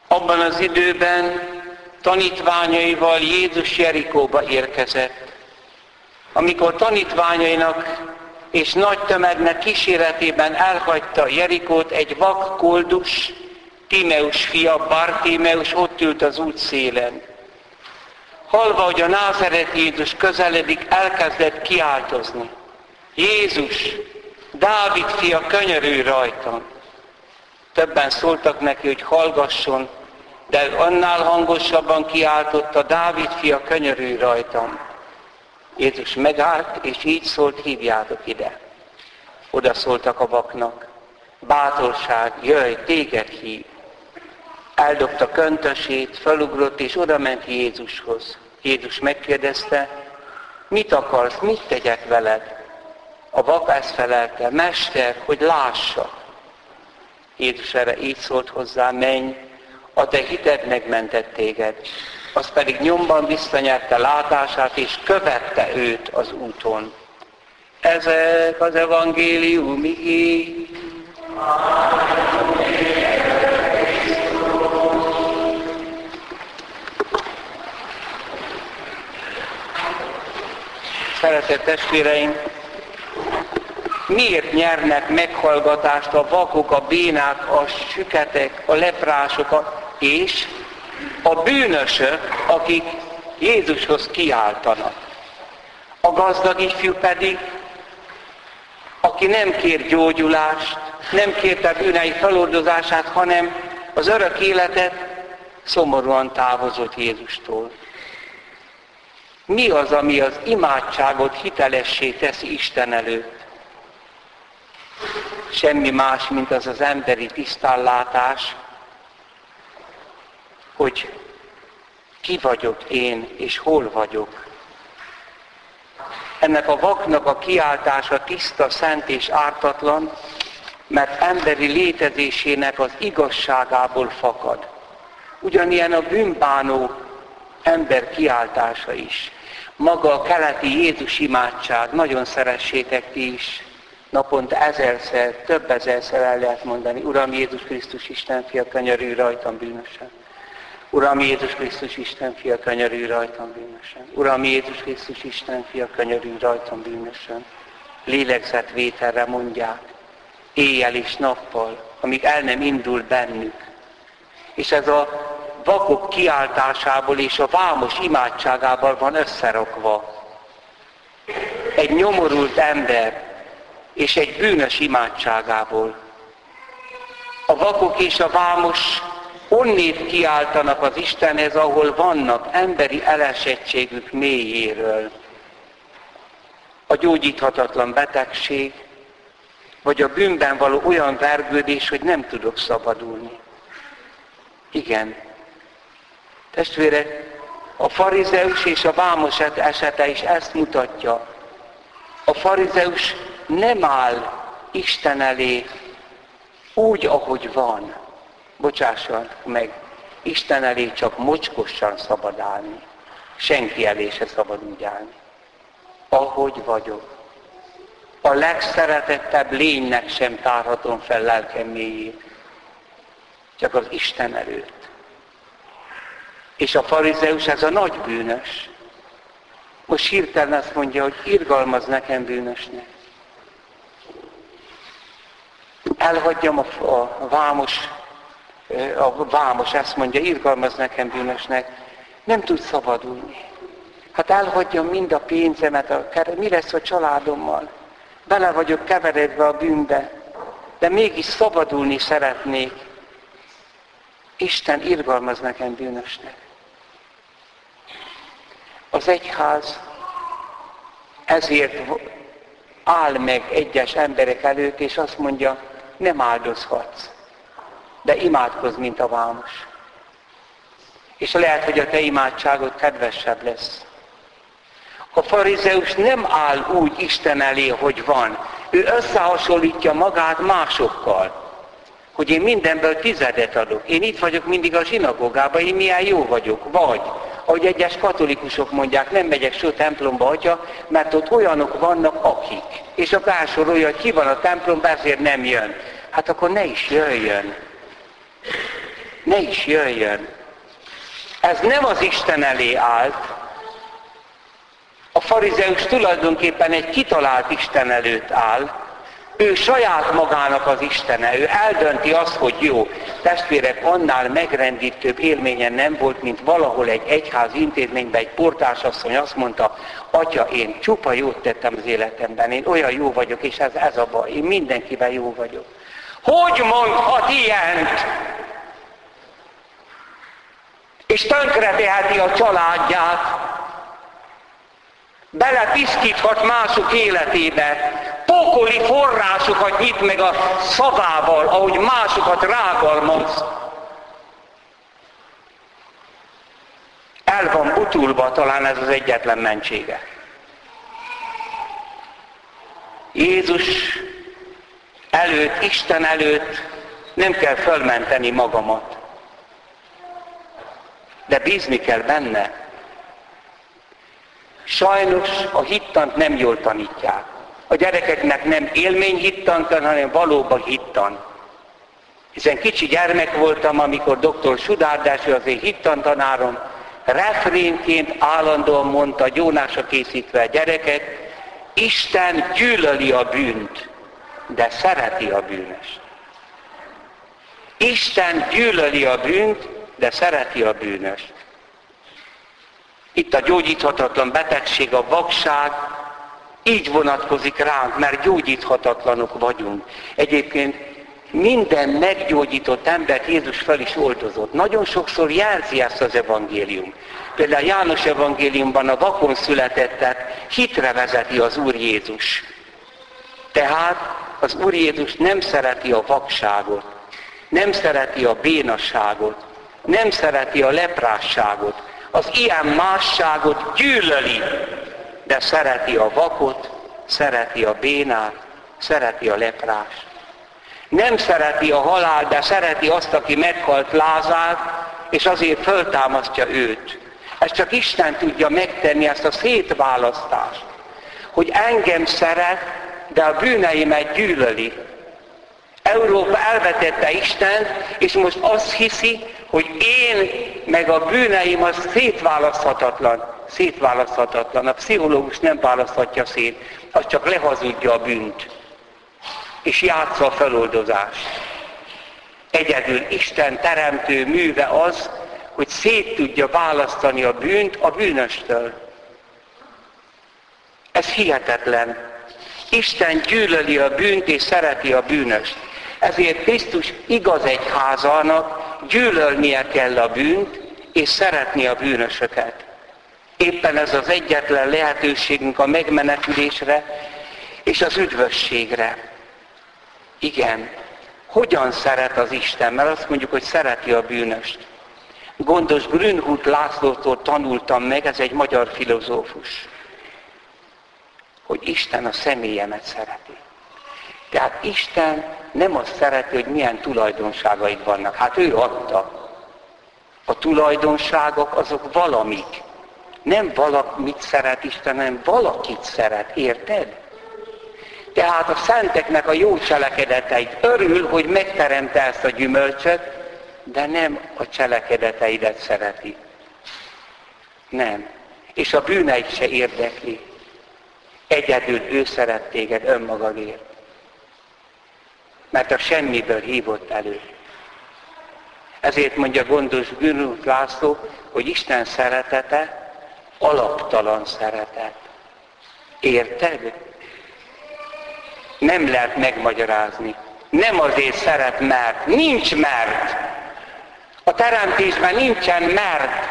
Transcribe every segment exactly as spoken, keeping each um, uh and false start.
Abban az időben tanítványaival Jézus Jerikóba érkezett. Amikor tanítványainak és nagy tömegnek kíséretében elhagyta Jerikót, egy vak koldus, Timeus fia, Bartimeus ott ült az út szélen. Hallva, hogy a názáreti Jézus közeledik, elkezdett kiáltozni. Jézus, Dávid fia, könyörülj rajtam! Többen szóltak neki, hogy hallgasson, de annál hangosabban kiáltotta, Dávid fia, könyörülj rajtam! Jézus megállt, és így szólt, hívjátok ide. Oda szóltak a vaknak, bátorság, jöjj, téged hív. Eldobta köntösét, felugrott, és oda ment Jézushoz. Jézus megkérdezte, mit akarsz, mit tegyek veled? A vak ezt felelte, Mester, hogy lássak. Jézus erre így szólt hozzá, menj, a te hited megmentett téged. Az pedig nyomban visszanyerte látását, és követte őt az úton. Ezek az evangéliumi. Szeretett testvéreim, miért nyernek meghallgatást a vakok, a bénák, a süketek, a leprások a, és a bűnösök, akik Jézushoz kiáltanak? A gazdag ifjú pedig, aki nem kér gyógyulást, nem kérte bűnei feloldozását, hanem az örök életet, szomorúan távozott Jézustól. Mi az, ami az imádságot hitelessé teszi Isten előtt? Semmi más, mint az az emberi tisztánlátás, hogy ki vagyok én, és hol vagyok. Ennek a vaknak a kiáltása tiszta, szent és ártatlan, mert emberi létezésének az igazságából fakad. Ugyanilyen a bűnbánó ember kiáltása is. Maga a keleti Jézus imádság, nagyon szeressétek ti is, naponta ezerszer, több ezerszer el lehet mondani. Uram Jézus Krisztus Isten fia, könyörülj rajtam bűnösen. Uram Jézus Krisztus Isten fia, könyörülj rajtam bűnösen. Uram Jézus Krisztus Isten fia, könyörülj rajtam bűnösen. Lélegzetvételre mondják, éjjel és nappal, amíg el nem indul bennük. És ez a vakok kiáltásából és a vámos imádságával van összerakva. Egy nyomorult ember és egy bűnös imádságából. A vakok és a vámos onnét kiáltanak az Istenhez, ahol vannak emberi elesettségük mélyéről. A gyógyíthatatlan betegség, vagy a bűnben való olyan vergődés, hogy nem tudok szabadulni. Igen. Testvérek, a farizeus és a vámos esete is ezt mutatja. A farizeus nem áll Isten elé úgy, ahogy van. Bocsássanak meg, Isten elé csak mocskosan szabad állni. Senki elé se szabad úgy állni. Ahogy vagyok. A legszeretettebb lénynek sem tárhatom fel lelkem mélyét. Csak az Isten előtt. És a farizeus, ez a nagy bűnös. Most hirtelen azt mondja, hogy irgalmaz nekem bűnösnek. Elhagyjam a, a vámos, a vámos ezt mondja, irgalmaz nekem bűnösnek. Nem tud szabadulni. Hát elhagyjam mind a pénzemet, a, mi lesz a családommal? Bele vagyok keveredve a bűnbe, de mégis szabadulni szeretnék. Isten irgalmaz nekem bűnösnek. Az egyház ezért áll meg egyes emberek előtt, és azt mondja, nem áldozhatsz, de imádkozz, mint a vámos. És lehet, hogy a te imádságod kedvesebb lesz. A farizeus nem áll úgy Isten elé, hogy van. Ő összehasonlítja magát másokkal. Hogy én mindenből tizedet adok. Én itt vagyok mindig a zsinagógában, én milyen jó vagyok. Vagy, ahogy egyes katolikusok mondják, nem megyek soha templomba, atya, mert ott olyanok vannak, akik. És a felsorolja, hogy ki van a templomban, ezért nem jön. Hát akkor ne is jöjjön. ne is jöjjön. Ez nem az Isten elé állt. A farizeus tulajdonképpen egy kitalált Isten előtt áll. Ő saját magának az Istene, ő eldönti azt, hogy jó. Testvérek, annál megrendítőbb élménye nem volt, mint valahol egy egyház intézményben egy portásasszony azt mondta, Atya, én csupa jót tettem az életemben, én olyan jó vagyok, és ez, ez a baj, én mindenkivel jó vagyok. Hogy mondhat ilyent? És tönkreteheti a családját, belepiszkíthat mások életébe, pokoli forrásokat nyit meg a szavával, ahogy másokat rágalmaz. El van butulva, talán ez az egyetlen mentsége. Jézus előtt, Isten előtt nem kell fölmenteni magamat, de bízni kell benne. Sajnos a hittant nem jól tanítják. A gyerekeknek nem élményhittant, hanem valóban hittan. Hiszen kicsi gyermek voltam, amikor doktor Sudárdás, az én hittantanárom, refrénként állandóan mondta, gyónásra készítve a gyereket, Isten gyűlöli a bűnt, de szereti a bűnöst. Isten gyűlöli a bűnt, de szereti a bűnöst. Itt a gyógyíthatatlan betegség, a vakság, így vonatkozik ránk, mert gyógyíthatatlanok vagyunk. Egyébként minden meggyógyított embert Jézus fel is oldozott. Nagyon sokszor jelzi ezt az evangélium. Például János evangéliumban a vakon születettet hitre vezeti az Úr Jézus. Tehát az Úr Jézus nem szereti a vakságot, nem szereti a bénasságot, nem szereti a leprásságot. Az ilyen másságot gyűlöli, de szereti a vakot, szereti a bénát, szereti a leprást. Nem szereti a halált, de szereti azt, aki meghalt Lázárt, és azért föltámasztja őt. Ez csak Isten tudja megtenni, ezt a szétválasztást, hogy engem szeret, de a bűneimet gyűlöli. Európa elvetette Istent, és most azt hiszi, hogy én meg a bűneim az szétválaszthatatlan. Szétválaszthatatlan. A pszichológus nem választhatja szét, az csak lehazudja a bűnt. És játsza a feloldozást. Egyedül Isten teremtő műve az, hogy szét tudja választani a bűnt a bűnöstől. Ez hihetetlen. Isten gyűlöli a bűnt és szereti a bűnöst. Ezért Krisztus igaz egyházának gyűlölnie kell a bűnt és szeretni a bűnösöket. Éppen ez az egyetlen lehetőségünk a megmenekülésre és az üdvösségre. Igen, hogyan szeret az Isten? Mert azt mondjuk, hogy szereti a bűnöst. Gondos Grünhut Lászlótól tanultam meg, ez egy magyar filozófus, hogy Isten a személyemet szereti. Tehát Isten nem azt szereti, hogy milyen tulajdonságaid vannak. Hát ő adta. A tulajdonságok azok valamik. Nem valamit szeret Isten, hanem valakit szeret. Érted? Tehát a szenteknek a jó cselekedeteit örül, hogy megteremte ezt a gyümölcsöt, de nem a cselekedeteidet szereti. Nem. És a bűneid se érdekli. Egyedül ő szeret téged önmagadért. Mert a semmiből hívott elő. Ezért mondja Gondos Grünhut László, hogy Isten szeretete alaptalan szeretet. Érted? Nem lehet megmagyarázni. Nem azért szeret, mert. Nincs mert. A teremtésben nincsen mert.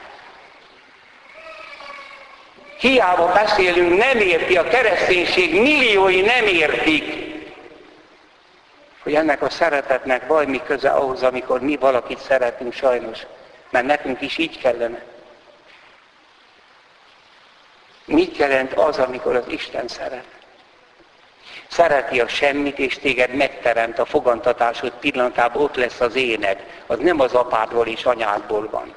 Hiába beszélünk, nem érti, a kereszténység milliói nem értik, hogy ennek a szeretetnek valami köze ahhoz, amikor mi valakit szeretünk sajnos. Mert nekünk is így kellene. Mit jelent az, amikor az Isten szeret? Szereti a semmit, és téged megteremt a fogantatásod pillanatában, ott lesz az éned. Az nem az apádból és anyádból van.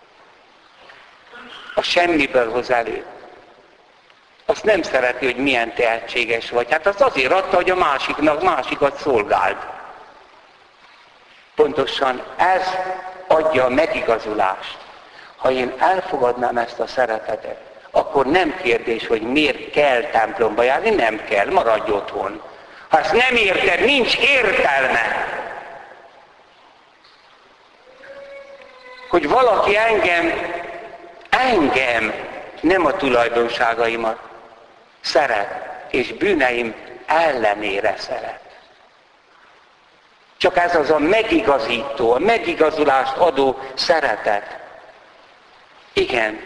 A semmiből hoz elő. Azt nem szereti, hogy milyen tehetséges vagy. Hát azt azért adta, hogy a másiknak másikat szolgáld. Pontosan ez adja a megigazulást. Ha én elfogadnám ezt a szeretetet, akkor nem kérdés, hogy miért kell templomba járni, nem kell, maradj otthon. Ha ezt nem érted, nincs értelme. Hogy valaki engem, engem, nem a tulajdonságaimat szeret, és bűneim ellenére szeret. Csak ez az a megigazító, a megigazulást adó szeretet. Igen.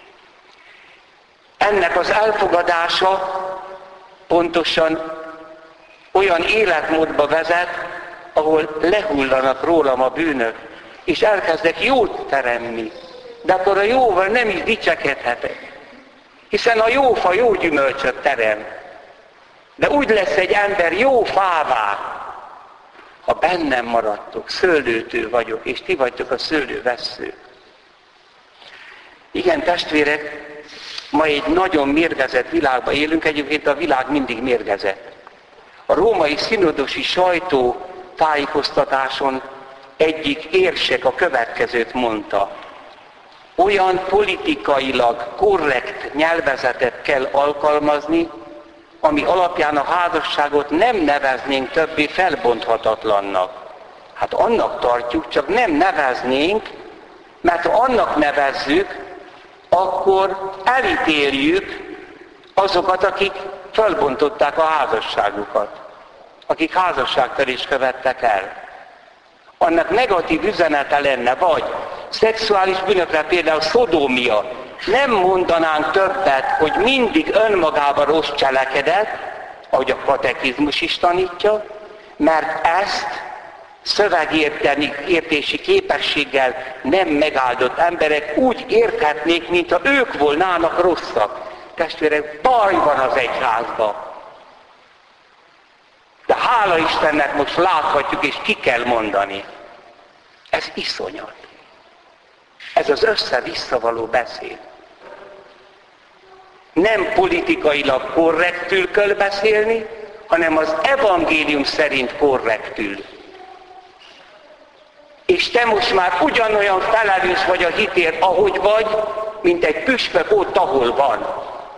Ennek az elfogadása pontosan olyan életmódba vezet, ahol lehullanak rólam a bűnök, és elkezdek jót teremni. De akkor a jóval nem is dicsekedhetek. Hiszen a jó fa jó gyümölcsöt terem. De úgy lesz egy ember jó fává, ha bennem maradtok, szőlőtő vagyok, és ti vagytok a szőlővesszők. Igen, testvérek, ma egy nagyon mérgezett világban élünk, egyébként a világ mindig mérgezett. A római szinodosi sajtó tájékoztatáson egyik érsek a következőt mondta. Olyan politikailag korrekt nyelvezetet kell alkalmazni, ami alapján a házasságot nem neveznénk többé felbonthatatlannak. Hát annak tartjuk, csak nem neveznénk, mert ha annak nevezzük, akkor elítéljük azokat, akik felbontották a házasságukat, akik házasságtörést követtek el. Annak negatív üzenete lenne, vagy szexuális bűnökre, például szodómia. Nem mondanánk többet, hogy mindig önmagában rossz cselekedet, ahogy a katekizmus is tanítja, mert ezt szövegértési képességgel nem megáldott emberek úgy érthetnék, mintha ők volnának rosszak. Testvérek, baj van az egyházban. De hála Istennek most láthatjuk, és ki kell mondani. Ez iszonyat. Ez az össze-vissza való beszéd. Nem politikailag korrektül kell beszélni, hanem az evangélium szerint korrektül. És te most már ugyanolyan felelős vagy a hitért, ahogy vagy, mint egy püspök ott, ahol van.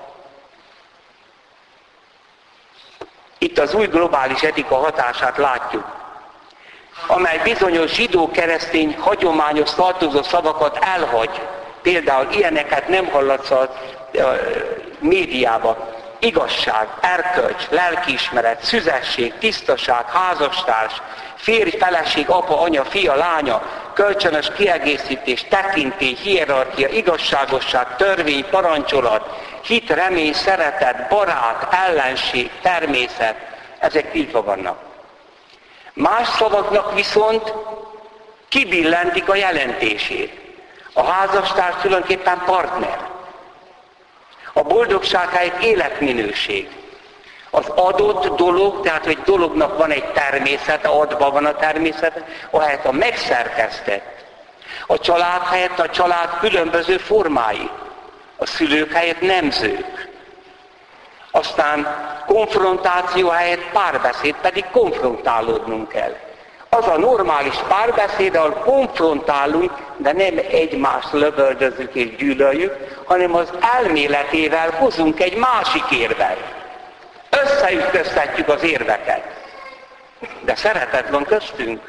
Itt az új globális etika hatását látjuk, amely bizonyos zsidó-keresztény hagyományos tartozó szavakat elhagy. Például ilyeneket nem hallatsz a médiában. Igazság, erkölcs, lelkiismeret, szüzesség, tisztaság, házastárs, férj, feleség, apa, anya, fia, lánya, kölcsönös kiegészítés, tekintély, hierarchia, igazságosság, törvény, parancsolat, hit, remény, szeretet, barát, ellenség, természet, ezek tiltva vannak. Más szavaknak viszont kibillentik a jelentését. A házastárs tulajdonképpen partner. A boldogság helyett életminőség. Az adott dolog, tehát egy dolognak van egy természete, adva van a természete, ahelyett a megszerkesztett. A család helyett a család különböző formái. A szülők helyett nemzők. Aztán konfrontáció helyett párbeszéd, pedig konfrontálódnunk kell. Az a normális párbeszéd, ahol konfrontálunk, de nem egymást lövöldözzük és gyűlöljük, hanem az elméletével hozunk egy másik érvet. Összeütköztetjük az érveket. De szeretet van köztünk.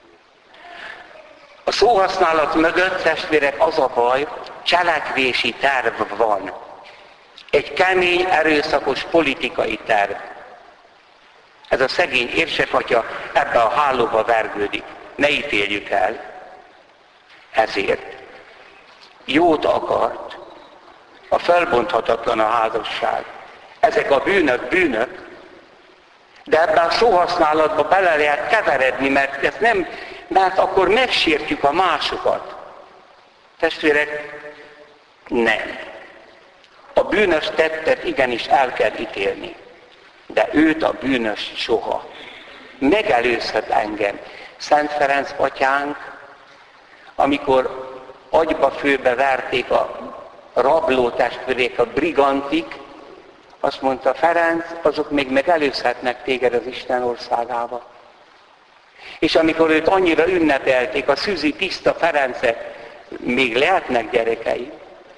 A szóhasználat mögött, testvérek, az a baj, cselekvési terv van. Egy kemény, erőszakos politikai terv. Ez a szegény érsekatya ebbe a hálóba vergődik. Ne ítéljük el. Ezért jót akart. A felbonthatatlan a házasság. Ezek a bűnök, bűnök. De ebben a szóhasználatba bele lehet keveredni, mert ez nem, mert akkor megsértjük a másokat. Testvérek, nem. A bűnös tettet igenis el kell ítélni. De őt a bűnös soha. Megelőzhet engem. Szent Ferenc atyánk, amikor agyba főbe verték a rabló testvérék, a brigantik, azt mondta, Ferenc, azok még megelőzhetnek téged az Isten országába. És amikor őt annyira ünnepelték, a Szűzi Tiszta Ferencet, még lehetnek gyerekei?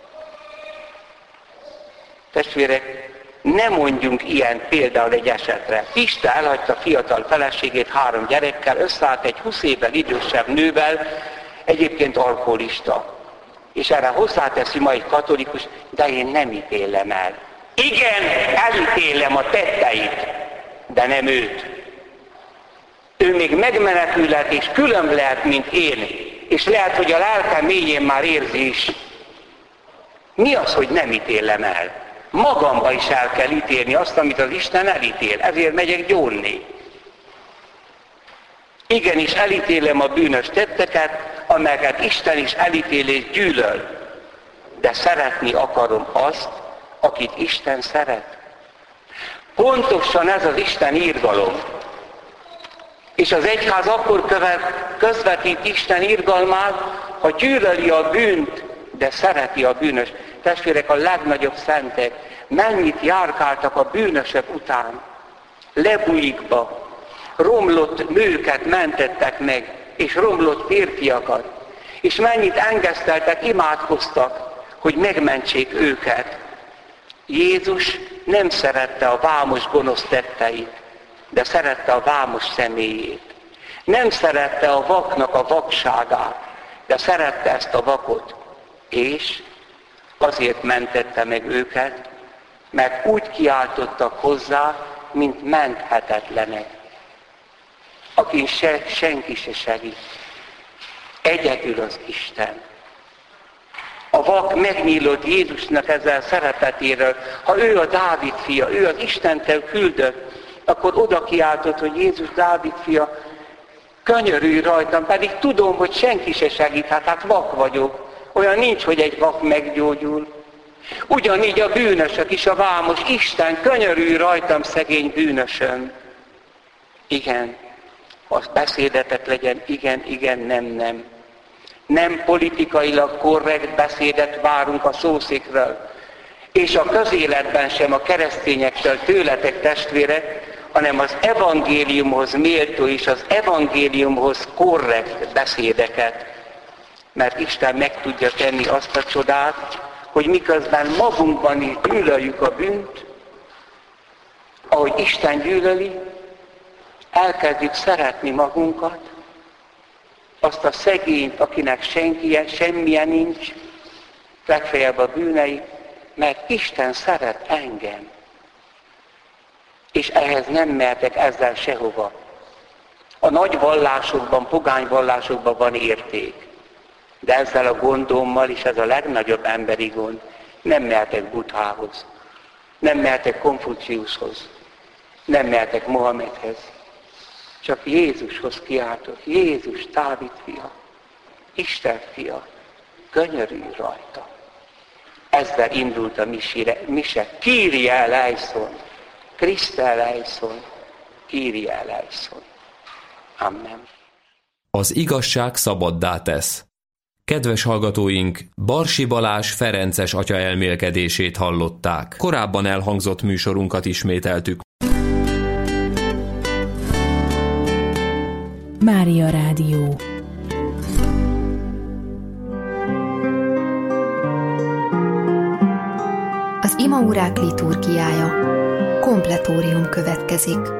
Testvérek, ne mondjunk ilyen például egy esetre. Pista elhagyta fiatal feleségét három gyerekkel, összeállt egy húsz évvel idősebb nővel, egyébként alkoholista. És erre hozzáteszi ma egy katolikus, de én nem ítélem el. Igen, elítélem a tetteit, de nem őt. Ő még megmenekülhet és külön lehet, mint én. És lehet, hogy a lelke mélyén már érzi is. Mi az, hogy nem ítélem el? Magamba is el kell ítélni azt, amit az Isten elítél. Ezért megyek gyónni. Igenis elítélem a bűnös tetteket, amelyeket Isten is elítél és gyűlöl. De szeretni akarom azt, akit Isten szeret. Pontosan ez az Isten irgalom. És az egyház akkor követ, közvetít Isten irgalmát, ha gyűlöli a bűnt, de szereti a bűnös. Testvérek, a legnagyobb szentek mennyit járkáltak a bűnösök után. Lebujikba, romlott nőket mentettek meg, és romlott férfiakat. És mennyit engeszteltek, imádkoztak, hogy megmentsék őket. Jézus nem szerette a vámos gonosz tetteit, de szerette a vámos személyét. Nem szerette a vaknak a vakságát, de szerette ezt a vakot. És azért mentette meg őket, mert úgy kiáltottak hozzá, mint menthetetlenek, akin se, senki se segít. Egyedül az Isten. A vak megnyílott Jézusnak ezzel szeretetéről. Ha ő a Dávid fia, ő az Istentől küldött, akkor oda kiáltott, hogy Jézus Dávid fia, könyörülj rajtam, pedig tudom, hogy senki se segíthet, hát vak vagyok. Olyan nincs, hogy egy vak meggyógyul. Ugyanígy a bűnösök is, a vámos, Isten, könyörülj rajtam, szegény bűnösön. Igen, az beszédetek legyen, igen, igen, nem, nem. Nem politikailag korrekt beszédet várunk a szószékről, és a közéletben sem a keresztényektől, tőletek testvérek, hanem az evangéliumhoz méltó és az evangéliumhoz korrekt beszédeket. Mert Isten meg tudja tenni azt a csodát, hogy miközben magunkban is gyűlöljük a bűnt, ahogy Isten gyűlöli, elkezdjük szeretni magunkat, azt a szegényt, akinek senki, semmilyen nincs, legfeljebb a bűnei, mert Isten szeret engem. És ehhez nem mehetek ezzel sehova. A nagy vallásokban, pogány vallásokban van érték. De ezzel a gondommal, és ez a legnagyobb emberi gond, nem mehetek Buddhához, nem mehetek Konfuciuszhoz, nem mehetek Mohamedhez. Csak Jézushoz kiáltok, Jézus, Dávid fia, Isten fia, könyörülj rajta. Ezzel indult a misire, mise, Kyrie eleison, Christe eleison, Kyrie eleison. Amen. Az igazság szabaddá tesz. Kedves hallgatóink, Barsi Balázs ferences atya elmélkedését hallották. Korábban elhangzott műsorunkat ismételtük. Mária Rádió. Az imaórák liturgiája. Kompletórium következik.